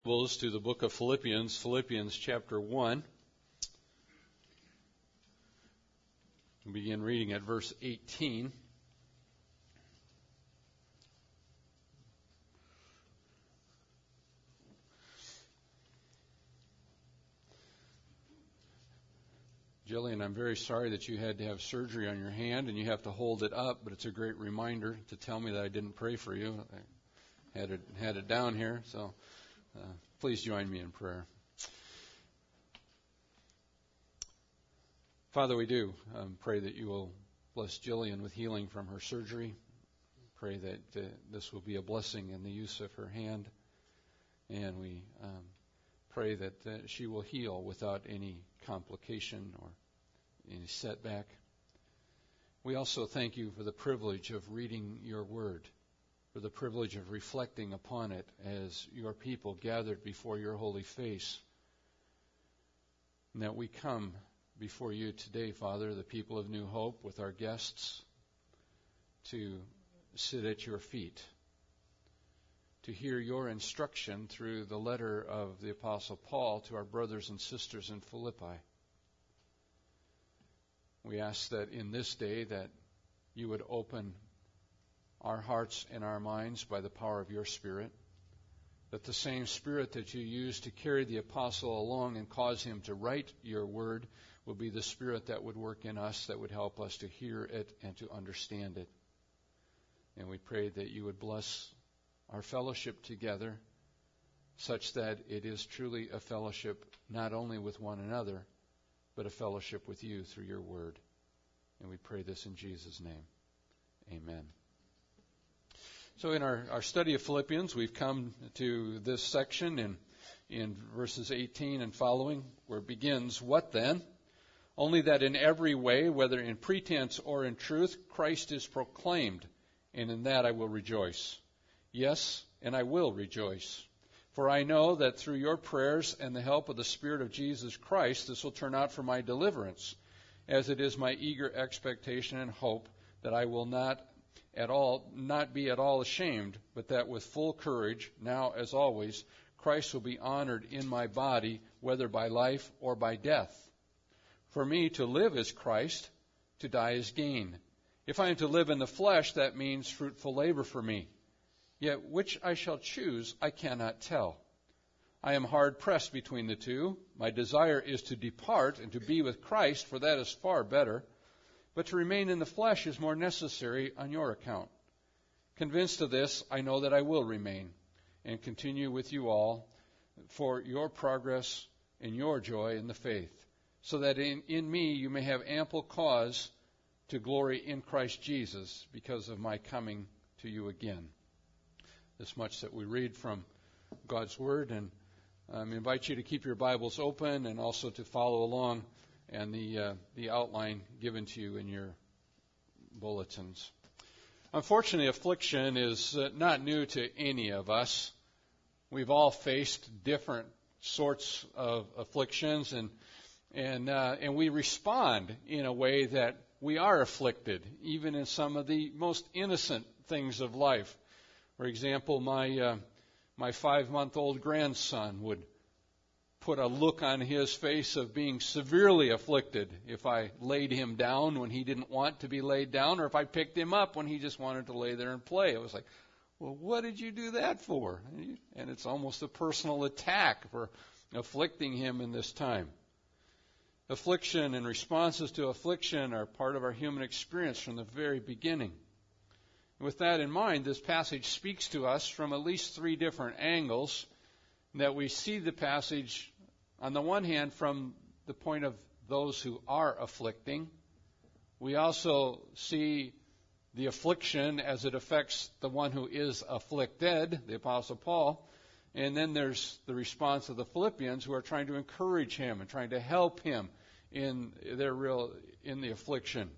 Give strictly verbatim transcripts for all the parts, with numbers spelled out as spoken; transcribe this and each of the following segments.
Bibles to the book of Philippians, Philippians chapter one. We'll begin reading at verse eighteen. Jillian, I'm very sorry that you had to have surgery on your hand and you have to hold it up, but it's a great reminder to tell me that I didn't pray for you. I had it, had it down here, so uh, please join me in prayer. Father, we do um, pray that you will bless Jillian with healing from her surgery. Pray that uh, this will be a blessing in the use of her hand. And we um, pray that uh, she will heal without any complication or any setback. We also thank you for the privilege of reading your word, for the privilege of reflecting upon it as your people gathered before your holy face. And that we come before you today, Father, the people of New Hope, with our guests, to sit at your feet, to hear your instruction through the letter of the Apostle Paul to our brothers and sisters in Philippi. We ask that in this day that you would open our hearts and our minds by the power of your Spirit, that the same Spirit that you used to carry the apostle along and cause him to write your word will be the Spirit that would work in us, that would help us to hear it and to understand it. And we pray that you would bless our fellowship together such that it is truly a fellowship not only with one another, but a fellowship with you through your word. And we pray this in Jesus' name. Amen. So in our, our study of Philippians, we've come to this section in, in verses eighteen and following, where it begins, "What then? Only that in every way, whether in pretense or in truth, Christ is proclaimed, and in that I will rejoice. Yes, and I will rejoice. For I know that through your prayers and the help of the Spirit of Jesus Christ, this will turn out for my deliverance, as it is my eager expectation and hope that I will not at all, not be at all ashamed, but that with full courage, now as always, Christ will be honored in my body, whether by life or by death. For me to live is Christ, to die is gain. If I am to live in the flesh, that means fruitful labor for me. Yet which I shall choose, I cannot tell. I am hard pressed between the two. My desire is to depart and to be with Christ, for that is far better. But to remain in the flesh is more necessary on your account. Convinced of this, I know that I will remain and continue with you all for your progress and your joy in the faith, so that in, in me you may have ample cause to glory in Christ Jesus because of my coming to you again." This much that we read from God's Word, and I um, invite you to keep your Bibles open and also to follow along and the uh, the outline given to you in your bulletins. Unfortunately, affliction is uh, not new to any of us. We've all faced different sorts of afflictions, and and uh, and we respond in a way that we are afflicted, even in some of the most innocent things of life. For example, my uh, my five-month-old grandson would put a look on his face of being severely afflicted if I laid him down when he didn't want to be laid down, or if I picked him up when he just wanted to lay there and play. It was like, well, what did you do that for? And it's almost a personal attack for afflicting him in this time. Affliction and responses to affliction are part of our human experience from the very beginning. With that in mind, this passage speaks to us from at least three different angles. That we see the passage, on the one hand, from the point of those who are afflicting. We also see the affliction as it affects the one who is afflicted, the Apostle Paul. And then there's the response of the Philippians, who are trying to encourage him and trying to help him in their real in the affliction.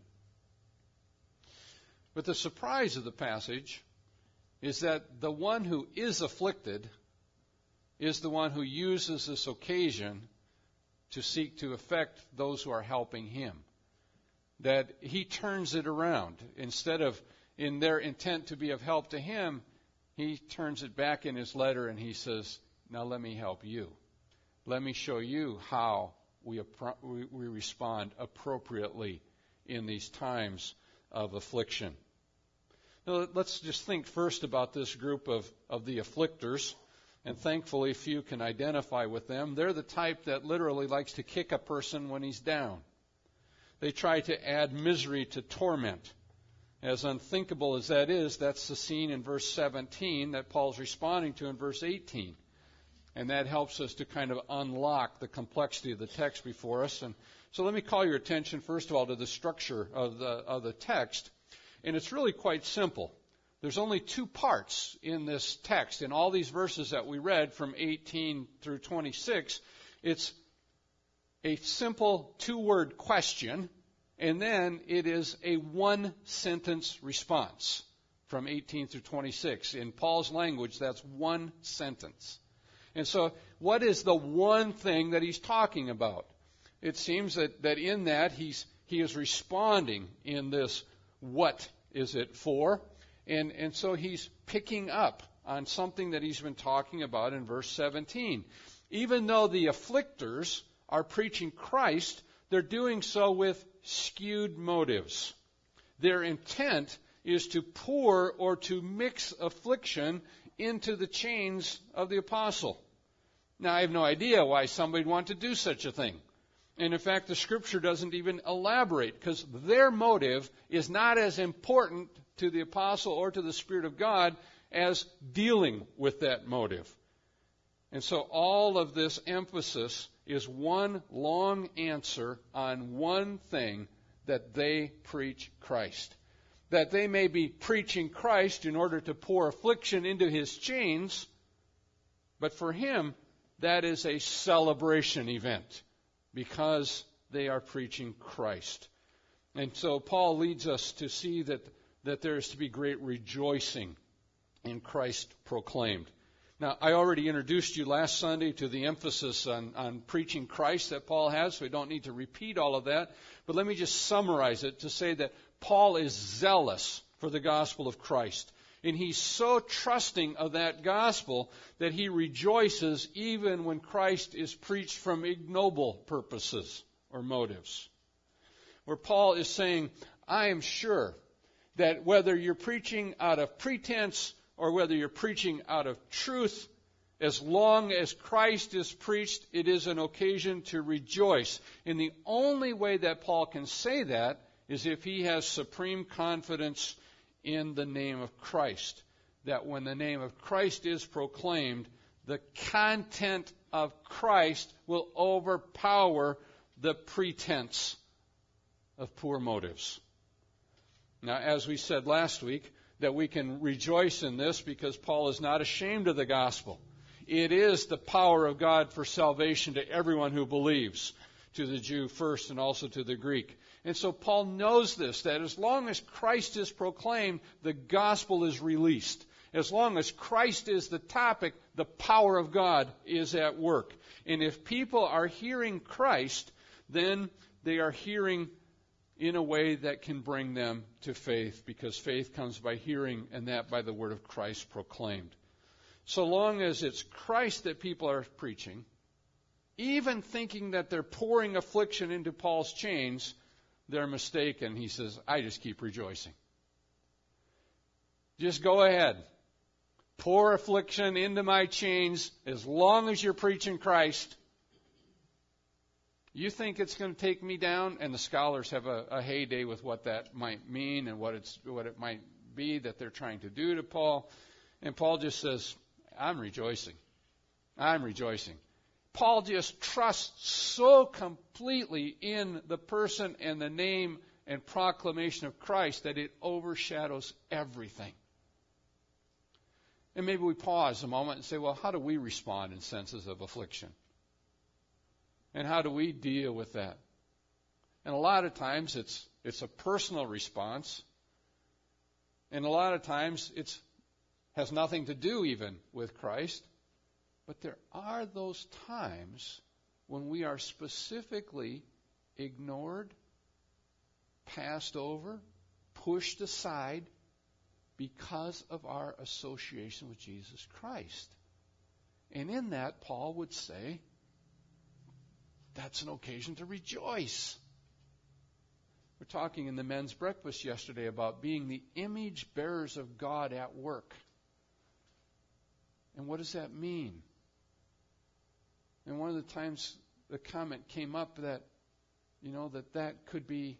But the surprise of the passage is that the one who is afflicted is the one who uses this occasion to seek to affect those who are helping him. That he turns it around. Instead of in their intent to be of help to him, he turns it back in his letter and he says, Now let me help you. Let me show you how we, appro- we, we respond appropriately in these times of affliction. Now, let's just think first about this group of, of the afflictors, and thankfully few can identify with them. They're the type that literally likes to kick a person when he's down. They try to add misery to torment. As unthinkable as that is, that's the scene in verse seventeen that Paul's responding to in verse eighteen. And that helps us to kind of unlock the complexity of the text before us. And so let me call your attention, first of all, to the structure of the, of the text. And it's really quite simple. There's only two parts in this text. In all these verses that we read from eighteen through twenty-six, it's a simple two-word question, and then it is a one-sentence response from eighteen through twenty-six. In Paul's language, that's one sentence. And so what is the one thing that he's talking about? It seems that, that in that he's he is responding in this what is it for? And, and so he's picking up on something that he's been talking about in verse seventeen. Even though the afflictors are preaching Christ, they're doing so with skewed motives. Their intent is to pour or to mix affliction into the chains of the apostle. Now, I have no idea why somebody would want to do such a thing. And in fact, the Scripture doesn't even elaborate, because their motive is not as important to the apostle or to the Spirit of God as dealing with that motive. And so all of this emphasis is one long answer on one thing, that they preach Christ. That they may be preaching Christ in order to pour affliction into his chains, but for him, that is a celebration event, because they are preaching Christ. And so Paul leads us to see that, that there is to be great rejoicing in Christ proclaimed. Now, I already introduced you last Sunday to the emphasis on, on preaching Christ that Paul has, so we don't need to repeat all of that. But let me just summarize it to say that Paul is zealous for the gospel of Christ. And he's so trusting of that gospel that he rejoices even when Christ is preached from ignoble purposes or motives. Where Paul is saying, I am sure that whether you're preaching out of pretense or whether you're preaching out of truth, as long as Christ is preached, it is an occasion to rejoice. And the only way that Paul can say that is if he has supreme confidence in the name of Christ. That when the name of Christ is proclaimed, the content of Christ will overpower the pretense of poor motives. Now, as we said last week, that we can rejoice in this because Paul is not ashamed of the gospel. It is the power of God for salvation to everyone who believes, to the Jew first and also to the Greek. And so Paul knows this, that as long as Christ is proclaimed, the gospel is released. As long as Christ is the topic, the power of God is at work. And if people are hearing Christ, then they are hearing in a way that can bring them to faith, because faith comes by hearing, and that by the word of Christ proclaimed. So long as it's Christ that people are preaching, even thinking that they're pouring affliction into Paul's chains, they're mistaken. He says, I just keep rejoicing. Just go ahead. Pour affliction into my chains as long as you're preaching Christ. You think it's going to take me down? And the scholars have a, a heyday with what that might mean and what it's what it might be that they're trying to do to Paul. And Paul just says, I'm rejoicing. I'm rejoicing. Paul just trusts so completely in the person and the name and proclamation of Christ that it overshadows everything. And maybe we pause a moment and say, well, how do we respond in senses of affliction? And how do we deal with that? And a lot of times it's it's a personal response. And a lot of times it has nothing to do even with Christ. But there are those times when we are specifically ignored, passed over, pushed aside because of our association with Jesus Christ. And in that, Paul would say, that's an occasion to rejoice. We're talking in the men's breakfast yesterday about being the image bearers of God at work. And what does that mean? And one of the times the comment came up that, you know, that that could be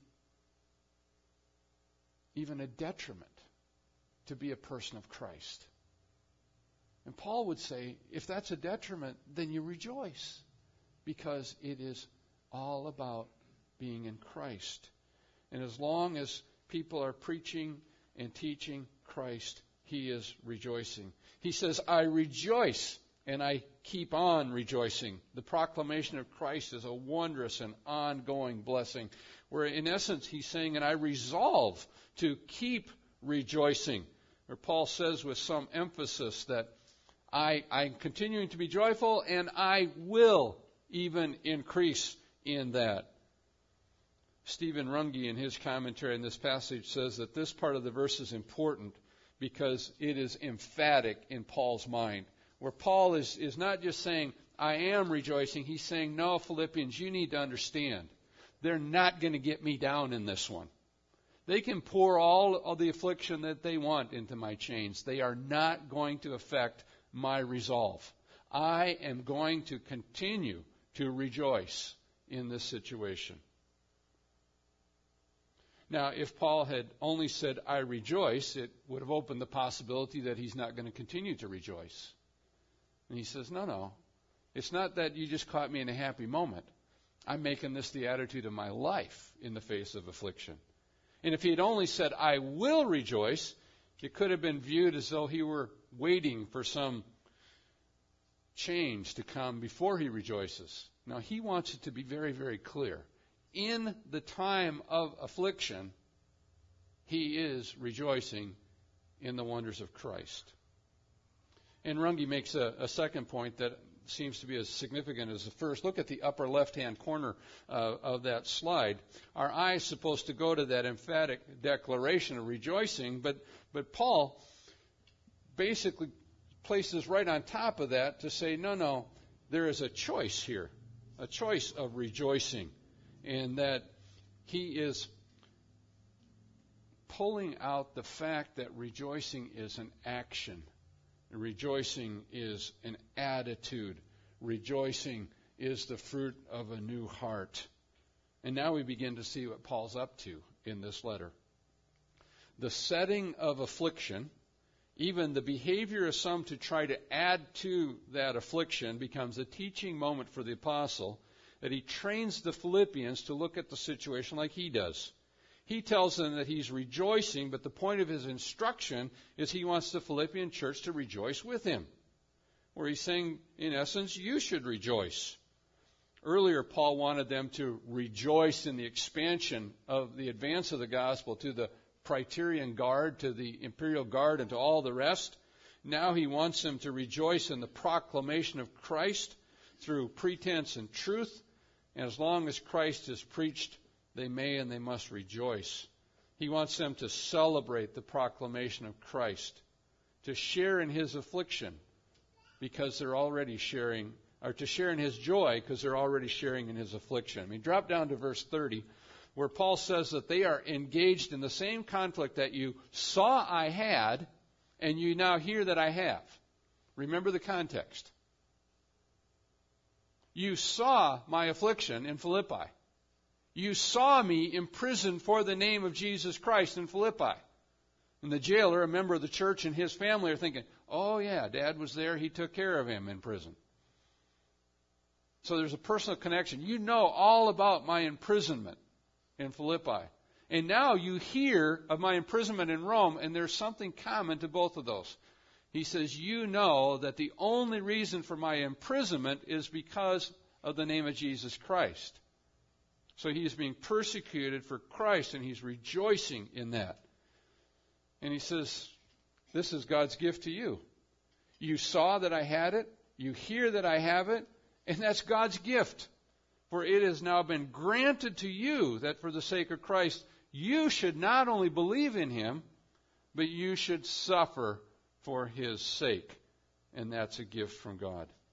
even a detriment to be a person of Christ. And Paul would say, if that's a detriment, then you rejoice, because it is all about being in Christ. And as long as people are preaching and teaching Christ, he is rejoicing. He says, I rejoice, and I keep on rejoicing. The proclamation of Christ is a wondrous and ongoing blessing, where in essence he's saying, and I resolve to keep rejoicing. Or Paul says with some emphasis that I, I'm continuing to be joyful, and I will even increase in that. Stephen Runge, in his commentary on this passage, says that this part of the verse is important because it is emphatic in Paul's mind. Where Paul is, is not just saying, I am rejoicing. He's saying, no, Philippians, you need to understand. They're not going to get me down in this one. They can pour all of the affliction that they want into my chains. They are not going to affect my resolve. I am going to continue to rejoice in this situation. Now, if Paul had only said, I rejoice, it would have opened the possibility that he's not going to continue to rejoice. And he says, no, no. It's not that you just caught me in a happy moment. I'm making this the attitude of my life in the face of affliction. And if he had only said, I will rejoice, it could have been viewed as though he were waiting for some change to come before he rejoices. Now, he wants it to be very, very clear. In the time of affliction, he is rejoicing in the wonders of Christ. And Runge makes a, a second point that seems to be as significant as the first. Look at the upper left-hand corner uh, of that slide. Our eye is supposed to go to that emphatic declaration of rejoicing, but, but Paul basically places right on top of that to say, no, no, there is a choice here, a choice of rejoicing, and that he is pulling out the fact that rejoicing is an action. Rejoicing is an attitude. Rejoicing is the fruit of a new heart. And now we begin to see what Paul's up to in this letter. The setting of affliction, even the behavior of some to try to add to that affliction, becomes a teaching moment for the apostle, that he trains the Philippians to look at the situation like he does. He tells them that he's rejoicing, but the point of his instruction is he wants the Philippian church to rejoice with him. Where he's saying, in essence, you should rejoice. Earlier, Paul wanted them to rejoice in the expansion of the advance of the gospel to the Praetorian Guard, to the Imperial Guard, and to all the rest. Now he wants them to rejoice in the proclamation of Christ through pretense and truth. And as long as Christ is preached, they may and they must rejoice. He wants them to celebrate the proclamation of Christ, to share in his affliction because they're already sharing, or to share in his joy because they're already sharing in his affliction. I mean, drop down to verse thirty, where Paul says that they are engaged in the same conflict that you saw I had, and you now hear that I have. Remember the context. You saw my affliction in Philippi. You saw me imprisoned for the name of Jesus Christ in Philippi. And the jailer, a member of the church, and his family are thinking, oh yeah, Dad was there. He took care of him in prison. So there's a personal connection. You know all about my imprisonment in Philippi. And now you hear of my imprisonment in Rome, and there's something common to both of those. He says, you know that the only reason for my imprisonment is because of the name of Jesus Christ. So he is being persecuted for Christ, and he's rejoicing in that. And he says, this is God's gift to you. You saw that I had it. You hear that I have it. And that's God's gift. For it has now been granted to you that for the sake of Christ, you should not only believe in him, but you should suffer for his sake. And that's a gift from God.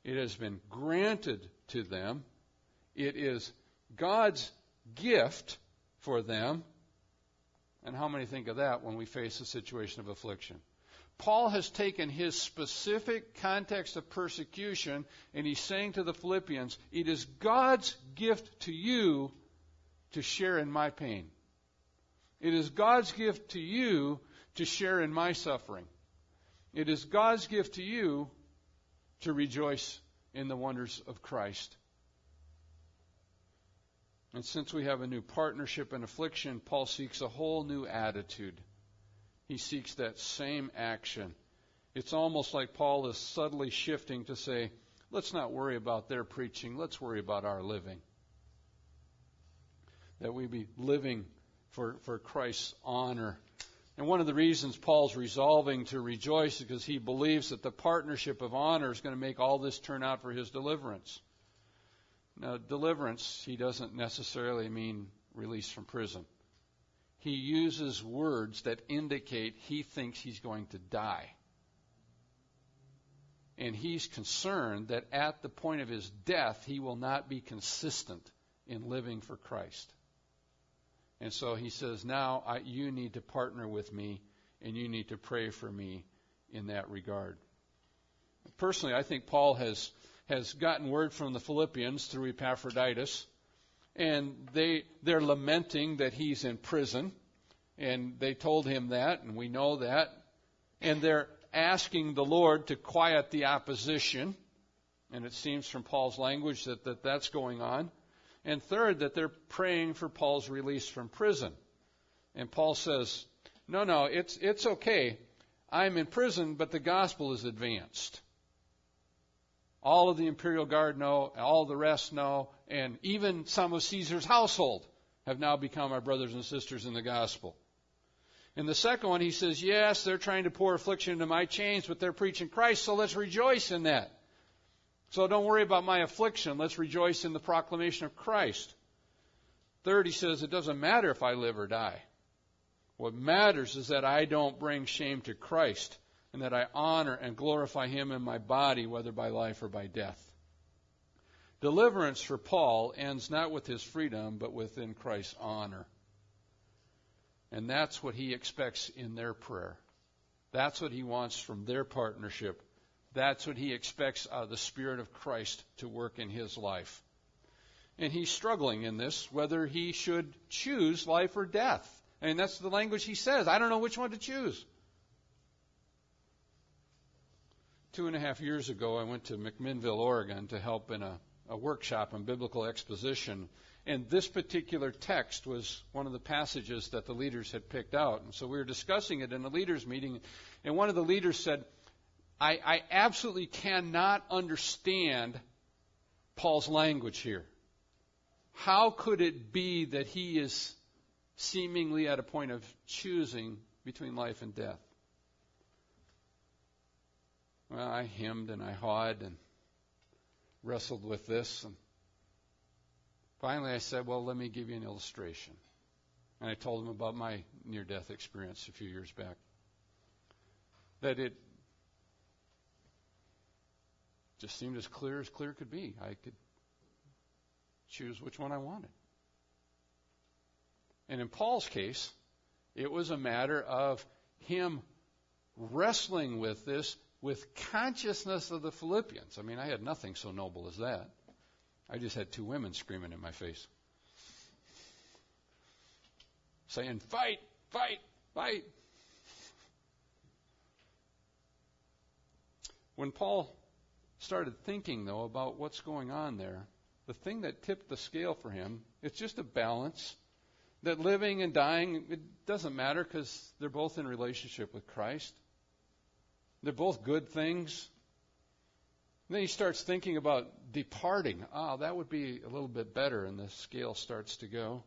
It has been granted to them. It is God's gift for them. And how many think of that when we face a situation of affliction? Paul has taken his specific context of persecution, and he's saying to the Philippians, it is God's gift to you to share in my pain. It is God's gift to you to share in my suffering. It is God's gift to you to rejoice in the wonders of Christ. And since we have a new partnership in affliction, Paul seeks a whole new attitude. He seeks that same action. It's almost like Paul is subtly shifting to say, let's not worry about their preaching, let's worry about our living. That we be living for, for Christ's honor. And one of the reasons Paul's resolving to rejoice is because he believes that the partnership of honor is going to make all this turn out for his deliverance. Now, deliverance, he doesn't necessarily mean release from prison. He uses words that indicate he thinks he's going to die. And he's concerned that at the point of his death, he will not be consistent in living for Christ. And so he says, now I, you need to partner with me, and you need to pray for me in that regard. Personally, I think Paul has, has gotten word from the Philippians through Epaphroditus, and they, they're lamenting that he's in prison, and they told him that, and we know that, and they're asking the Lord to quiet the opposition, and it seems from Paul's language that, that that's going on. And third, that they're praying for Paul's release from prison. And Paul says, no, no, it's it's okay. I'm in prison, but the gospel is advanced. All of the imperial guard know, all the rest know, and even some of Caesar's household have now become our brothers and sisters in the gospel. In the second one, he says, yes, they're trying to pour affliction into my chains, but they're preaching Christ, so let's rejoice in that. So don't worry about my affliction. Let's rejoice in the proclamation of Christ. Third, he says, it doesn't matter if I live or die. What matters is that I don't bring shame to Christ, and that I honor and glorify Him in my body, whether by life or by death. Deliverance for Paul ends not with his freedom, but within Christ's honor. And that's what he expects in their prayer. That's what he wants from their partnership. That's what he expects out of the Spirit of Christ to work in his life. And he's struggling in this, whether he should choose life or death. And that's the language he says. I don't know which one to choose. Two and a half years ago, I went to McMinnville, Oregon, to help in a, a workshop on biblical exposition. And this particular text was one of the passages that the leaders had picked out. And so we were discussing it in a leaders meeting. And one of the leaders said, I, I absolutely cannot understand Paul's language here. How could it be that he is seemingly at a point of choosing between life and death? Well, I hemmed and I hawed and wrestled with this. And finally I said, well, let me give you an illustration. And I told him about my near-death experience a few years back. That it just seemed as clear as clear could be. I could choose which one I wanted. And in Paul's case, it was a matter of him wrestling with this with consciousness of the Philippians. I mean, I had nothing so noble as that. I just had two women screaming in my face, saying, fight, fight, fight. When Paul started thinking, though, about what's going on there, the thing that tipped the scale for him, it's just a balance. That living and dying, it doesn't matter because they're both in relationship with Christ. They're both good things. And then he starts thinking about departing. Ah, oh, that would be a little bit better, and the scale starts to go.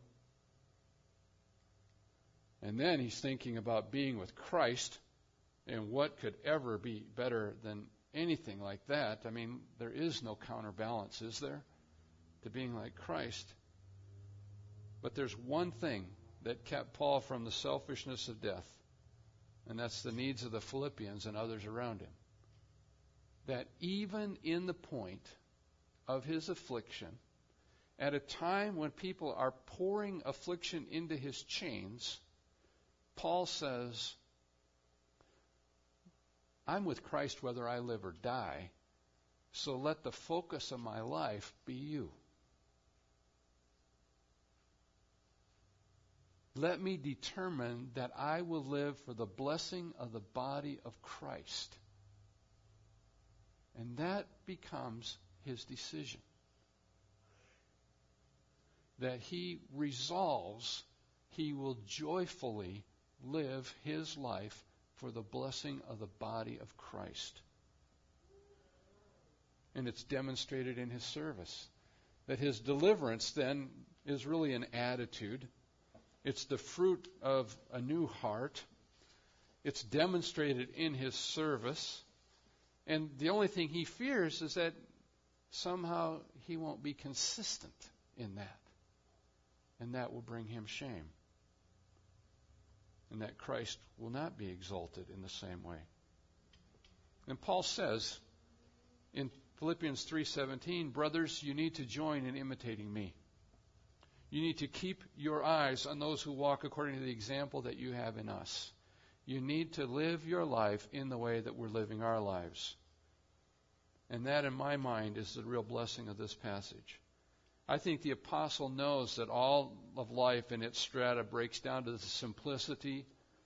And then he's thinking about being with Christ, and what could ever be better than anything like that? I mean, there is no counterbalance, is there, to being like Christ? But there's one thing that kept Paul from the selfishness of death, and that's the needs of the Philippians and others around him. that even in the point of his affliction, at a time when people are pouring affliction into his chains, Paul says, I'm with Christ whether I live or die, so let the focus of my life be you. Let me determine that I will live for the blessing of the body of Christ. And that becomes his decision. That he resolves he will joyfully live his life for the blessing of the body of Christ. And it's demonstrated in his service. That his deliverance then is really an attitude. It's the fruit of a new heart. It's demonstrated in his service. And the only thing he fears is that somehow he won't be consistent in that. And that will bring him shame. And that Christ will not be exalted in the same way. And Paul says in Philippians three seventeen, brothers, you need to join in imitating me. You need to keep your eyes on those who walk according to the example that you have in us. You need to live your life in the way that we're living our lives. And that, in my mind, is the real blessing of this passage. I think the apostle knows that all of life in its strata breaks down to the simplicity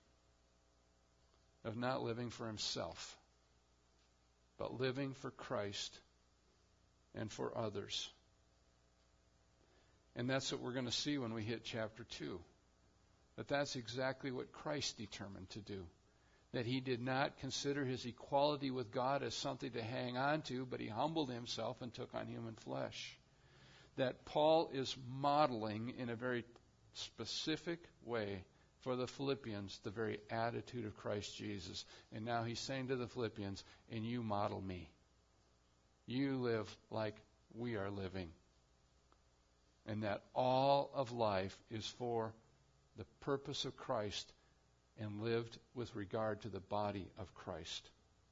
of not living for himself, but living for Christ and for others. And that's what we're going to see when we hit chapter two. That that's exactly what Christ determined to do. That he did not consider his equality with God as something to hang on to, but he humbled himself and took on human flesh. That Paul is modeling in a very specific way for the Philippians the very attitude of Christ Jesus. And now he's saying to the Philippians, and you model me. You live like we are living. And that all of life is for the purpose of Christ and lived with regard to the body of Christ.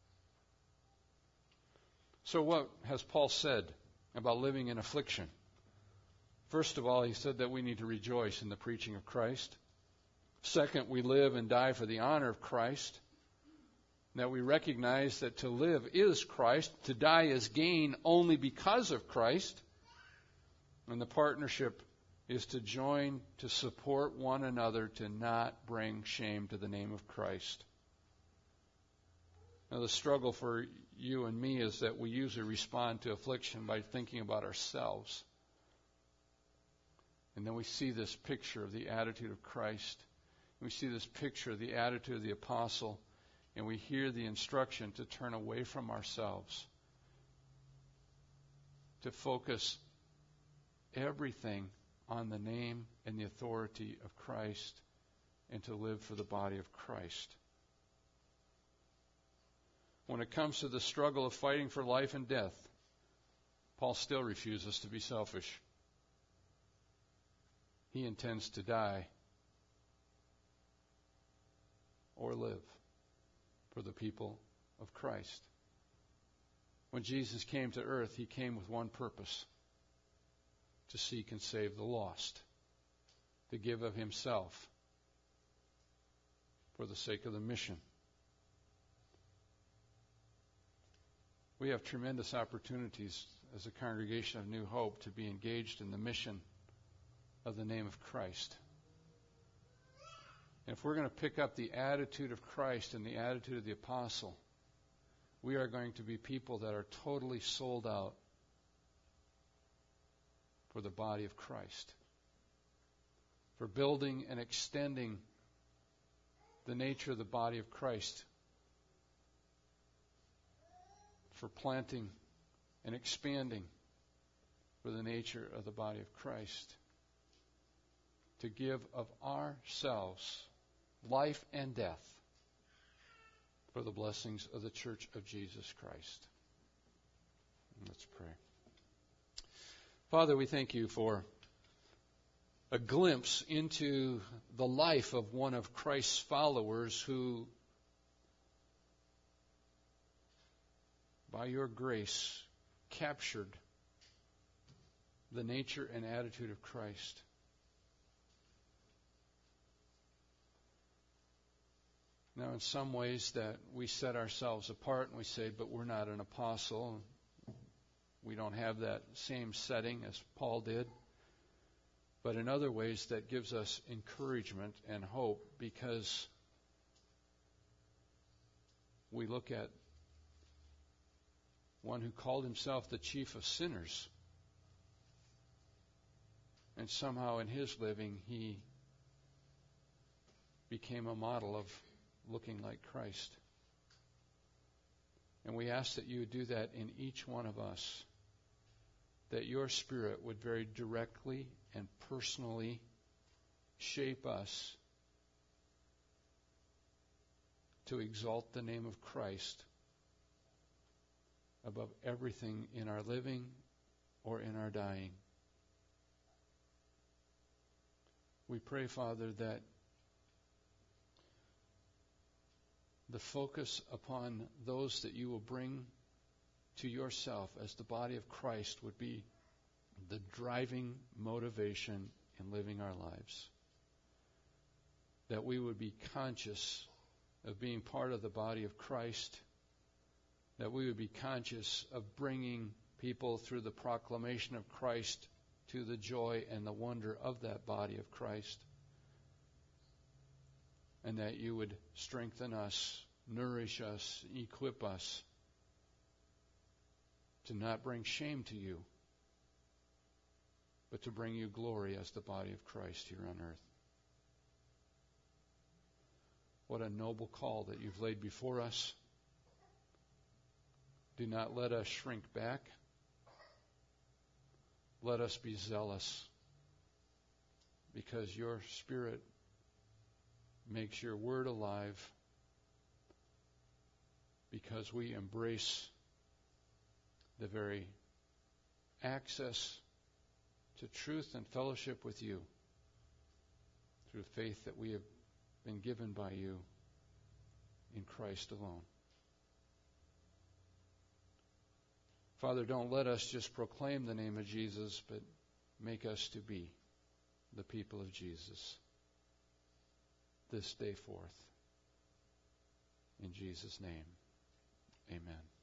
So what has Paul said about living in affliction? First of all, he said that we need to rejoice in the preaching of Christ. Second, we live and die for the honor of Christ. That we recognize that to live is Christ, to die is gain only because of Christ. And the partnership is to join to support one another to not bring shame to the name of Christ. Now, the struggle for you and me is that we usually respond to affliction by thinking about ourselves. And then we see this picture of the attitude of Christ. We see this picture of the attitude of the apostle. And we hear the instruction to turn away from ourselves, to focus everything on the name and the authority of Christ, and to live for the body of Christ. When it comes to the struggle of fighting for life and death, Paul still refuses to be selfish. He intends to die or live for the people of Christ. When Jesus came to earth, he came with one purpose: to seek and save the lost, to give of himself for the sake of the mission. We have tremendous opportunities as a congregation of New Hope to be engaged in the mission of the name of Christ. And if we're going to pick up the attitude of Christ and the attitude of the apostle, we are going to be people that are totally sold out for the body of Christ, for building and extending the nature of the body of Christ, for planting and expanding for the nature of the body of Christ, to give of ourselves life and death for the blessings of the church of Jesus Christ. Let's pray. Father, we thank you for a glimpse into the life of one of Christ's followers who, by your grace, captured the nature and attitude of Christ. Now, in some ways that we set ourselves apart and we say, but we're not an apostle. We don't have that same setting as Paul did. But in other ways, that gives us encouragement and hope, because we look at one who called himself the chief of sinners, and somehow in his living he became a model of looking like Christ. And we ask that you would do that in each one of us, that your Spirit would very directly and personally shape us to exalt the name of Christ above everything in our living or in our dying. We pray, Father, that the focus upon those that you will bring to yourself as the body of Christ would be the driving motivation in living our lives. That we would be conscious of being part of the body of Christ. That we would be conscious of bringing people through the proclamation of Christ to the joy and the wonder of that body of Christ. And that you would strengthen us, nourish us, equip us to not bring shame to you, but to bring you glory as the body of Christ here on earth. What a noble call that you've laid before us. Do not let us shrink back. Let us be zealous, because your Spirit makes your word alive, because we embrace the very access to truth and fellowship with you through faith that we have been given by you in Christ alone. Father, don't let us just proclaim the name of Jesus, but make us to be the people of Jesus this day forth. In Jesus' name, amen.